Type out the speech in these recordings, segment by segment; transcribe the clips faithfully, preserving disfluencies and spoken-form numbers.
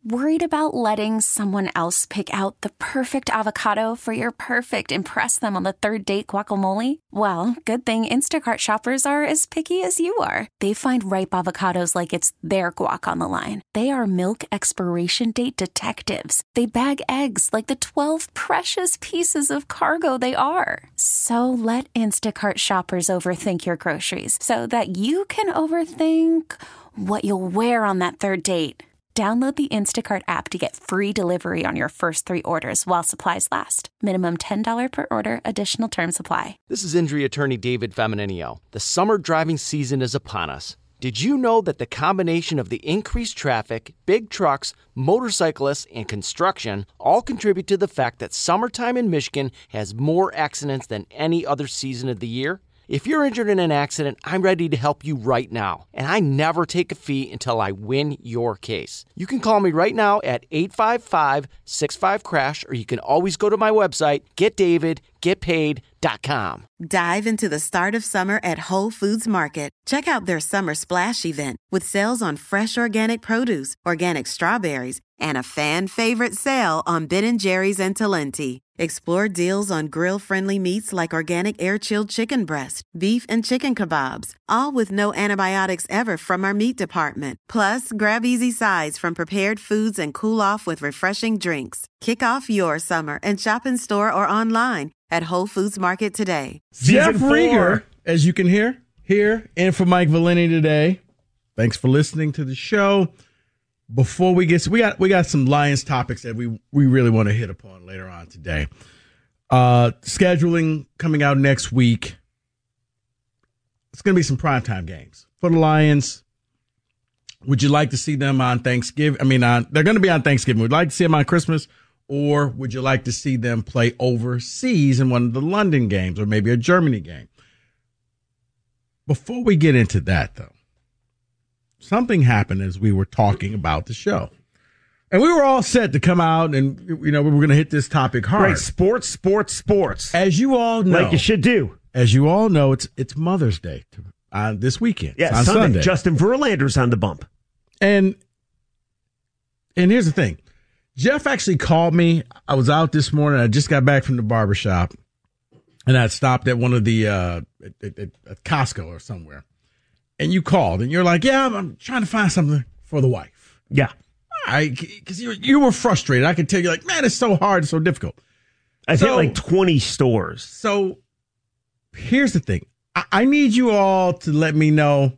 Worried about letting someone else pick out the perfect avocado for your perfect impress them on the third date guacamole? Well, good thing Instacart shoppers are as picky as you are. They find ripe avocados like it's their guac on the line. They are milk expiration date detectives. They bag eggs like the twelve precious pieces of cargo they are. So let Instacart shoppers overthink your groceries so that you can overthink what you'll wear on that third date. Download the Instacart app to get free delivery on your first three orders while supplies last. Minimum ten dollars per order. Additional terms apply. This is injury attorney David Femininio. The summer driving season is upon us. Did you know that the combination of the increased traffic, big trucks, motorcyclists, and construction all contribute to the fact that summertime in Michigan has more accidents than any other season of the year? If you're injured in an accident, I'm ready to help you right now. And I never take a fee until I win your case. You can call me right now at eight five five, six five, crash, or you can always go to my website, get david get paid dot com. Dive into the start of summer at Whole Foods Market. Check out their Summer Splash event with sales on fresh organic produce, organic strawberries, and a fan-favorite sale on Ben and Jerry's and Talenti. Explore deals on grill-friendly meats like organic air-chilled chicken breast, beef and chicken kebabs, all with no antibiotics ever from our meat department. Plus, grab easy sides from prepared foods and cool off with refreshing drinks. Kick off your summer and shop in store or online at Whole Foods Market today. Jeff Rieger, as you can hear, here, and for Mike Valeni today. Thanks for listening to the show. Before we get, we got we got some Lions topics that we, we really want to hit upon later on today. Uh, scheduling coming out next week. It's going to be some primetime games for the Lions. Would you like to see them on Thanksgiving? I mean, on, they're going to be on Thanksgiving. Would you like to see them on Christmas? Or would you like to see them play overseas in one of the London games or maybe a Germany game? Before we get into that, though, something happened as we were talking about the show. And we were all set to come out and, you know, we were going to hit this topic hard. Right, sports, sports, sports. As you all know. Like you should do. As you all know, it's it's Mother's Day uh, this weekend. Yeah, on Sunday. Sunday. Justin Verlander's on the bump. And and here's the thing. Jeff actually called me. I was out this morning. I just got back from the barbershop. And I stopped at one of the, uh, at, at, at Costco or somewhere. And you called. And you're like, yeah, I'm, I'm trying to find something for the wife. Yeah. Because you, you were frustrated. I could tell you, like, man, it's so hard, it's so difficult. I've so, hit like twenty stores. So here's the thing. I, I need you all to let me know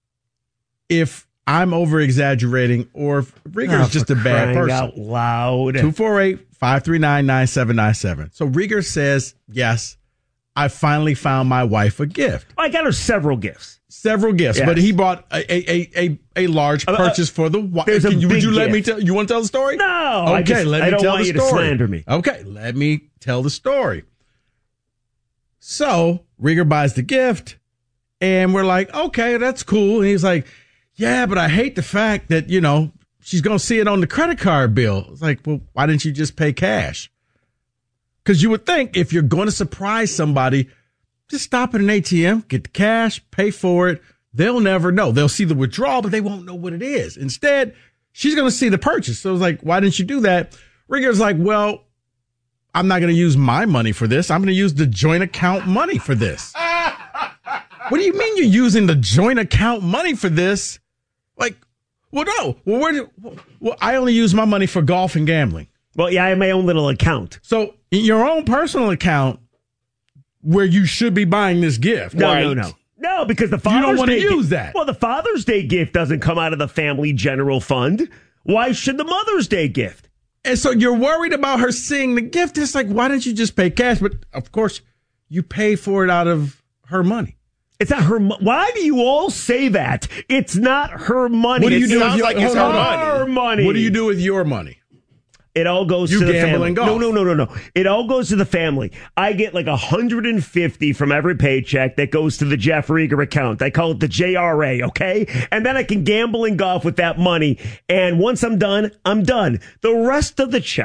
if I'm over-exaggerating or if Rieger's oh, just a bad person. Out loud. two four eight, five three nine, nine seven nine seven. So Rieger says, yes, I finally found my wife a gift. I got her several gifts. Several gifts, yes. But he bought a a a, a large purchase uh, uh, for the wife. There's a you, big would you let gift. me tell? You want to tell the story? No. Okay, I just, let me I don't tell want the you story. to slander me. Okay, let me tell the story. So Rieger buys the gift, and we're like, okay, that's cool. And he's like, yeah, but I hate the fact that, you know, she's going to see it on the credit card bill. It's like, well, why didn't you just pay cash? Because you would think if you're going to surprise somebody, just stop at an A T M, get the cash, pay for it. They'll never know. They'll see the withdrawal, but they won't know what it is. Instead, she's going to see the purchase. So it's like, why didn't you do that? Rieger's like, well, I'm not going to use my money for this. I'm going to use the joint account money for this. What do you mean you're using the joint account money for this? Like, well, no. Well, where do, well, I only use my money for golf and gambling. Well, yeah, I have my own little account. So in your own personal account, where you should be buying this gift. No, right? no, no. No, because the Father's You don't want to Day use gi- that. Well, the Father's Day gift doesn't come out of the family general fund. Why should the Mother's Day gift? And so you're worried about her seeing the gift. It's like, why didn't you just pay cash? But, of course, you pay for it out of her money. It's not her money. Why do you all say that? It's not her money. What do you it do sounds with your, like it's her her money. money. What do you do with your money? It all goes you to the gamble family. And golf. No, no, no, no, no. It all goes to the family. I get like one hundred fifty from every paycheck that goes to the Jeff Rieger account. I call it the J R A, okay? And then I can gamble and golf with that money. And once I'm done, I'm done. The rest of the check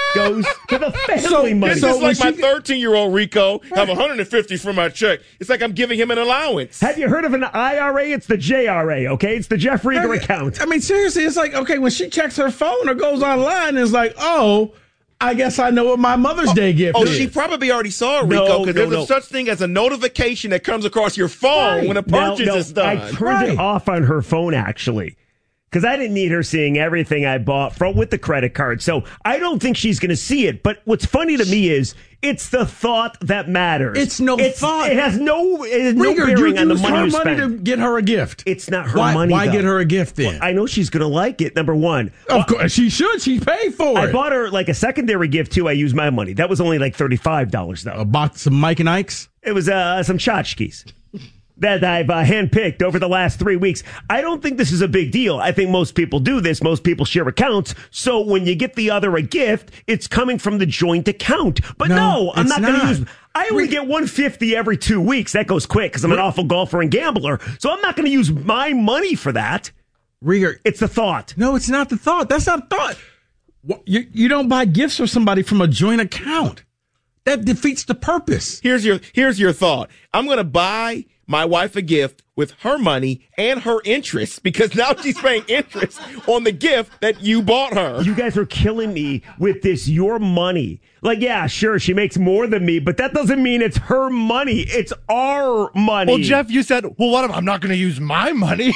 goes to the family So- money. It's so just like when my she- thirteen-year-old Rico have one hundred fifty from my check. It's like I'm giving him an allowance. Have you heard of an I R A? It's the J R A, okay? It's the Jeff Rieger account. I mean, seriously, it's like, okay, when she checks her phone or goes online, it's like, oh, I guess I know what my Mother's Day gift Oh, is. she probably already saw it, No, Rico, because no, there's no. a such thing as a notification that comes across your phone Right. when a Now, purchase no, is done. I turned Right. it off on her phone, actually. Because I didn't need her seeing everything I bought from with the credit card. So I don't think she's going to see it. But what's funny to me is it's the thought that matters. It's no thought. It has no, it has no Rieger, bearing you on the used money her you money spend. to get her a gift. It's not her why, money, Why though. get her a gift then? I know she's going to like it, number one. of course, she should. She paid for I it. bought her like a secondary gift, too. I used my money. That was only like thirty-five dollars, though. a box of Mike and Ike's. It was uh, some tchotchkes that I've uh, handpicked over the last three weeks. I don't think this is a big deal. I think most people do this. Most people share accounts. So when you get the other a gift, it's coming from the joint account. But no, No, I'm it's not going to not. use. I only get one hundred fifty every two weeks. That goes quick because I'm an awful golfer and gambler. So I'm not going to use my money for that. Rieger, It's the thought. no, it's not the thought. That's not thought. Wha- You, you don't buy gifts for somebody from a joint account. That defeats the purpose. Here's your here's your thought. I'm going to buy my wife a gift with her money and her interest because now she's paying interest on the gift that you bought her. You guys are killing me with this your money. Like, yeah, sure, she makes more than me, but that doesn't mean it's her money. It's our money. Well, Jeff, you said, well, what if I'm not going to use my money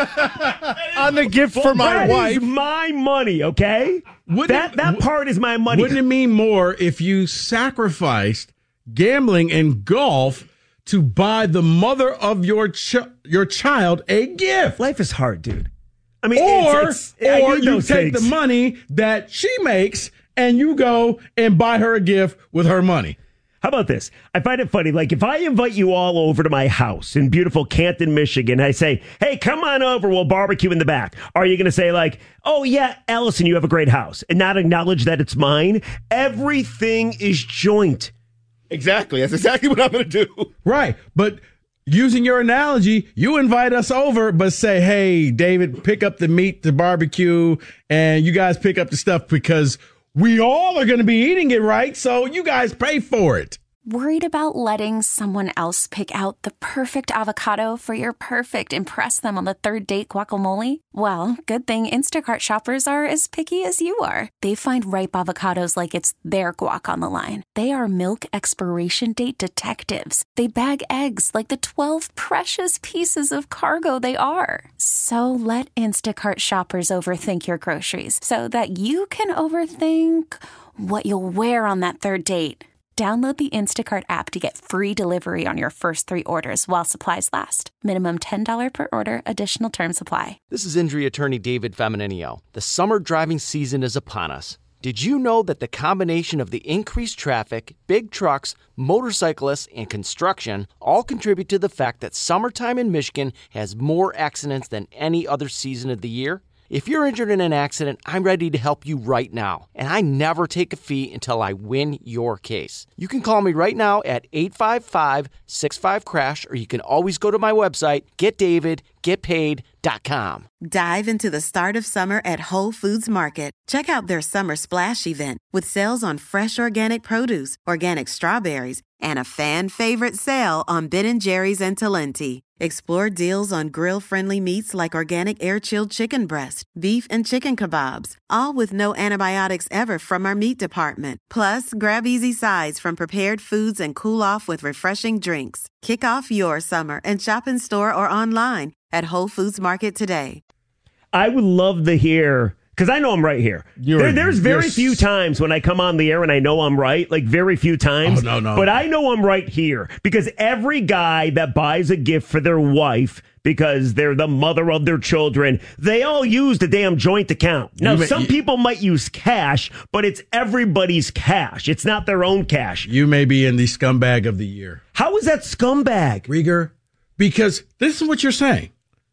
on the gift for my That wife? is my money, okay? Wouldn't that it- that part is my money. Wouldn't it mean more if you sacrificed gambling and golf to buy the mother of your ch- your child a gift? Life is hard, dude. I mean, Or, it's, it's, I or do you those take things. the money that she makes and you go and buy her a gift with her money. How about this? I find it funny. Like, if I invite you all over to my house in beautiful Canton, Michigan, I say, hey, come on over. We'll barbecue in the back. Are you going to say, like, oh, yeah, Allison, you have a great house, and not acknowledge that it's mine? Everything is joint. Exactly. That's exactly what I'm going to do. Right. But using your analogy, you invite us over, but say, hey, David, pick up the meat to barbecue, and you guys pick up the stuff because we all are going to be eating it, right? So you guys pay for it. Worried about letting someone else pick out the perfect avocado for your perfect impress them on the third date guacamole? Well, good thing Instacart shoppers are as picky as you are. They find ripe avocados like it's their guac on the line. They are milk expiration date detectives. They bag eggs like the twelve precious pieces of cargo they are. So let Instacart shoppers overthink your groceries so that you can overthink what you'll wear on that third date. Download the Instacart app to get free delivery on your first three orders while supplies last. Minimum ten dollars per order. Additional terms apply. This is injury attorney David Femininio. The summer driving season is upon us. Did you know that the combination of the increased traffic, big trucks, motorcyclists, and construction all contribute to the fact that summertime in Michigan has more accidents than any other season of the year? If you're injured in an accident, I'm ready to help you right now. And I never take a fee until I win your case. You can call me right now at eight five five, six five, crash, or you can always go to my website, get david get paid dot com. Dive into the start of summer at Whole Foods Market. Check out their Summer Splash event with sales on fresh organic produce, organic strawberries, and a fan-favorite sale on Ben and Jerry's and Talenti. Explore deals on grill-friendly meats like organic air-chilled chicken breast, beef and chicken kebabs, all with no antibiotics ever from our meat department. Plus, grab easy sides from prepared foods and cool off with refreshing drinks. Kick off your summer and shop in store or online at Whole Foods Market today. I would love to hear, because I know I'm right here. You're- There, there's very you're- few times when I come on the air and I know I'm right, like very few times. Oh, no, no. But I know I'm right here because every guy that buys a gift for their wife because they're the mother of their children, they all use the damn joint account. Now, You may- some you- people might use cash, but it's everybody's cash. It's not their own cash. You may be in the scumbag of the year. How is that scumbag? Rieger, because this is what you're saying.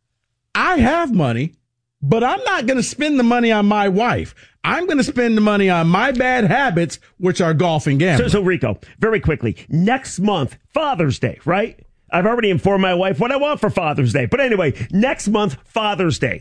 I have money, but I'm not going to spend the money on my wife. I'm going to spend the money on my bad habits, which are golf and So, gambling. so Rico, very quickly, next month, Father's Day, right? I've already informed my wife what I want for Father's Day. But anyway, next month, Father's Day.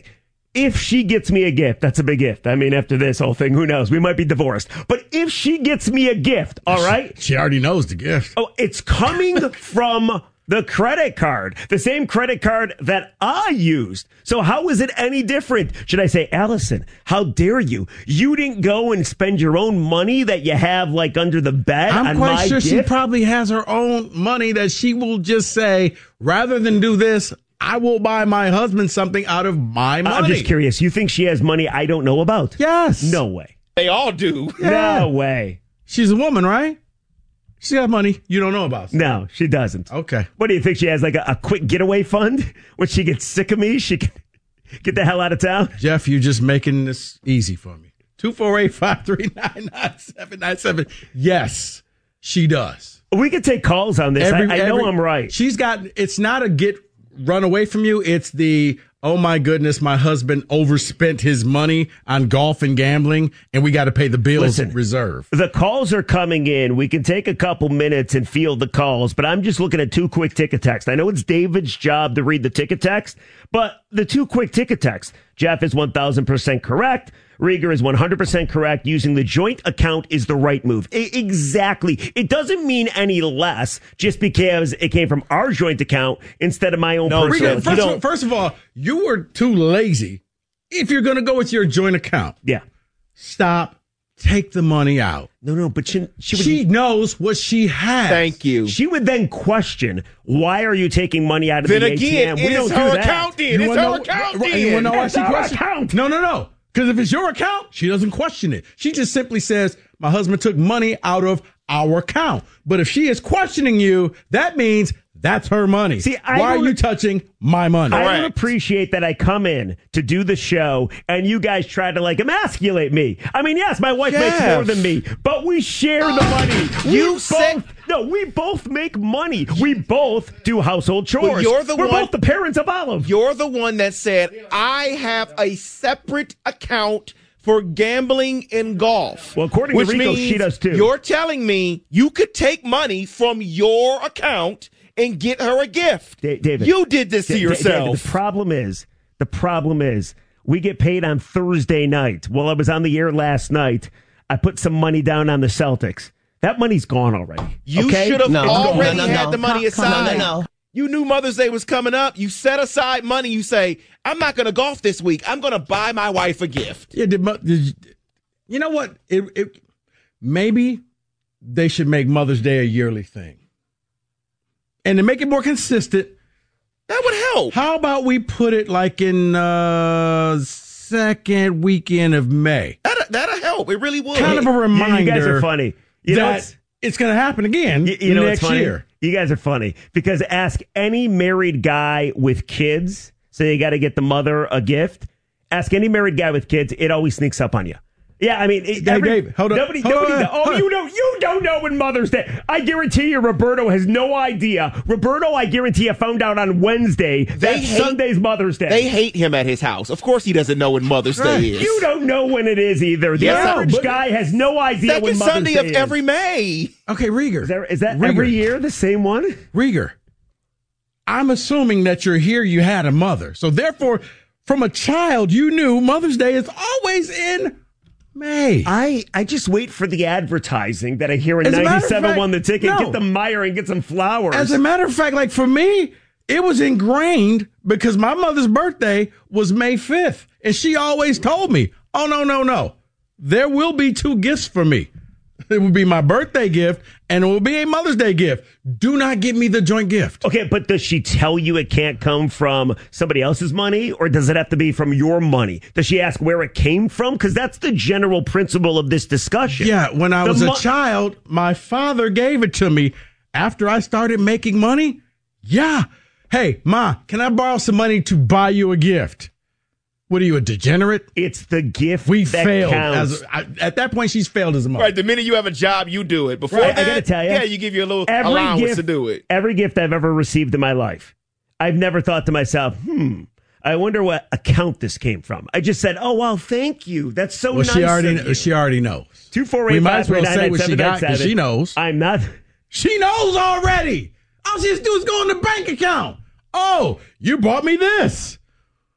if she gets me a gift, that's a big gift. I mean, after this whole thing, who knows? We might be divorced. But if she gets me a gift, all right? She already knows the gift. Oh, it's coming from the credit card, the same credit card that I used. So how is it any different? Should I say, Allison, how dare you? You didn't go and spend your own money that you have like under the bed I'm on quite my sure gift? she probably has her own money that she will just say, rather than do this, I will buy my husband something out of my money. I'm just curious. You think she has money I don't know about? Yes. No way. They all do. Yeah. No way. She's a woman, right? She got money you don't know about. No, she doesn't. Okay. What do you think? She has like a, a quick getaway fund? When she gets sick of me, she can get the hell out of town? Jeff, you're just making this easy for me. two four eight, five three nine, nine seven nine seven. Yes, she does. We can take calls on this. Every- I, I know every- I'm right. She's got, it's not a get run away from you. It's the, oh my goodness, my husband overspent his money on golf and gambling, and we got to pay the bills Listen, reserve. The calls are coming in. We can take a couple minutes and field the calls, but I'm just looking at two quick ticket texts. I know it's David's job to read the ticket text, but the two quick ticket texts. Jeff is one thousand percent correct. Rieger is one hundred percent correct. Using the joint account is the right move. I- exactly. It doesn't mean any less just because it came from our joint account instead of my own No, personal. Rieger, first, of all, first of all, you were too lazy. If you're going to go with your joint account, yeah. stop. Take the money out. No, no, but she, she would She knows what she has. Thank you. She would then question, why are you taking money out of Then the again, A T M? We it don't is do her that. account then. You It's wanna her know- account right, then. You want to know why It's she our questions? account. No, no, no. Because if it's your account, she doesn't question it. She just simply says, my husband took money out of our account. But if she is questioning you, that means that's her money. See, I why are don't- you touching my money? I don't Correct. appreciate that I come in to do the show and you guys try to like emasculate me. I mean, yes, my wife makes Jeff. more than me, but we share the money. You we said- both no, we both make money. We both do household chores. Well, you're the We're one- both the parents of Olive. You're the one that said, I have a separate account for gambling and golf. Well, according to which Rico, means she does too. You're telling me you could take money from your account and get her a gift. Da- David, you did this to Da- Da- yourself. David, the problem is, the problem is, we get paid on Thursday night. Well, I was on the air last night. I put some money down on the Celtics. That money's gone already. You okay? should have No, already no, no, had no. the money Come- come- aside. no, no, no. You knew Mother's Day was coming up. You set aside money. You say, I'm not going to golf this week. I'm going to buy my wife a gift. Yeah, did, mo- did you, you know what? It, it, maybe they should make Mother's Day a yearly thing. And to make it more consistent, That would help. how about we put it like in uh second weekend of May? That'll, that'll help. It really would. Kind of a You- reminder. You guys are funny. You know that what's- it's going to happen again You, you know next what's funny? year. You guys are funny because ask any married guy with kids, so you got to get the mother a gift. Ask any married guy with kids, it always sneaks up on you. Yeah, I mean, it, Hey, every, Dave, hold on. nobody, Hold nobody. on, know- oh, hold on. you don't, you don't know when Mother's Day. I guarantee you, Roberto has no idea. Roberto, I guarantee you, found out on Wednesday that hate- Sunday's Mother's Day. They hate him at his house. Of course he doesn't know when Mother's Right. Day is. you don't know when it is either. The Yes, average but- guy has no idea Second when Mother's Sunday Day of is. every May. Okay, Rieger. Is that, is that Rieger. every year the same one? Rieger, I'm assuming that you're here, you had a mother. So therefore, from a child, you knew Mother's Day is always in May. I, I just wait for the advertising that I hear in As a matter of ninety-seven fact, won the ticket. no. Get the Meyer and get some flowers. As a matter of fact, like for me, it was ingrained because my mother's birthday was May fifth. And she always told me, oh, no, no, no. There will be two gifts for me. It will be my birthday gift and it will be a Mother's Day gift. Do not give me the joint gift. Okay, but does she tell you it can't come from somebody else's money, or does it have to be from your money? Does she ask where it came from? Because that's the general principle of this discussion. Yeah, when I The was mo- a child, my father gave it to me after I started making money. Yeah. Hey, Ma, can I borrow some money to buy you a gift? What are you, a degenerate? It's the gift We that failed. counts. As I, at that point, she's failed as a mother. Right, the minute you have a job, you do it. Before Right, I that, gotta tell you, yeah, you give you a little every allowance gift, to do it. Every gift I've ever received in my life, I've never thought to myself, hmm, I wonder what account this came from. I just said, oh, well, thank you. That's so Well, nice she already of you. she already knows. Two four We eight might five as three well nine say nine what she seven got nine because seven. she knows. I'm not. She knows already. All she has to do is go in the bank account. Oh, you bought me this.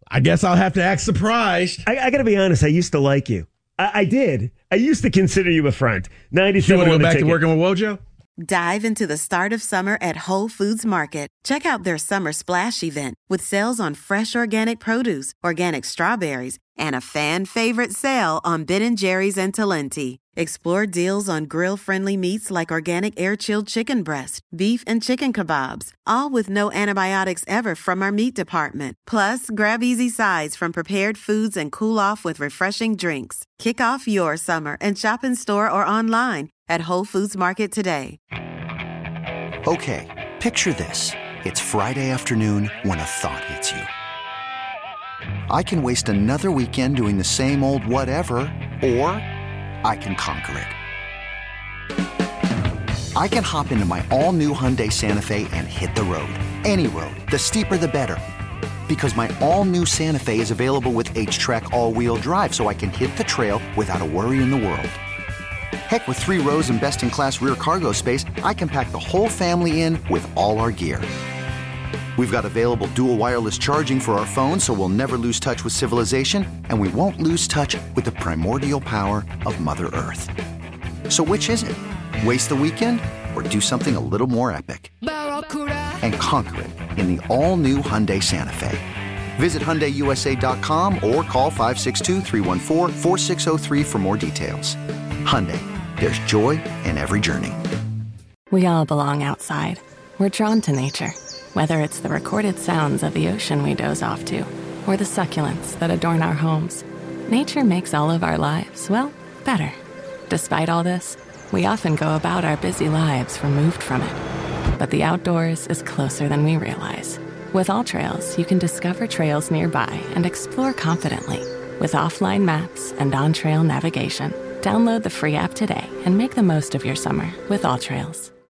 I guess I'll have to act surprised. I, I got to be honest. I used to like you. I, I did. I used to consider you a friend. ninety-seven You want to go back ticket. to working with Wojo? Dive into the start of summer at Whole Foods Market. Check out their Summer Splash event with sales on fresh organic produce, organic strawberries, and a fan favorite sale on Ben and Jerry's and Talenti. Explore deals on grill-friendly meats like organic air-chilled chicken breast, beef and chicken kebabs, all with no antibiotics ever from our meat department. Plus, grab easy sides from prepared foods and cool off with refreshing drinks. Kick off your summer and shop in store or online at Whole Foods Market today. Okay, picture this. It's Friday afternoon when a thought hits you. I can waste another weekend doing the same old whatever, or I can conquer it. I can hop into my all-new Hyundai Santa Fe and hit the road. Any road. The steeper, the better. Because my all-new Santa Fe is available with H-Track all-wheel drive, so I can hit the trail without a worry in the world. Heck, with three rows and best-in-class rear cargo space, I can pack the whole family in with all our gear. We've got available dual wireless charging for our phones, so we'll never lose touch with civilization, and we won't lose touch with the primordial power of Mother Earth. So which is it? Waste the weekend or do something a little more epic? And conquer it in the all-new Hyundai Santa Fe. Visit Hyundai U S A dot com or call five six two, three one four, four six zero three for more details. Hyundai, there's joy in every journey. We all belong outside. We're drawn to nature. Whether it's the recorded sounds of the ocean we doze off to, or the succulents that adorn our homes, nature makes all of our lives, well, better. Despite all this, we often go about our busy lives removed from it. But the outdoors is closer than we realize. With AllTrails, you can discover trails nearby and explore confidently. With offline maps and on-trail navigation, download the free app today and make the most of your summer with AllTrails.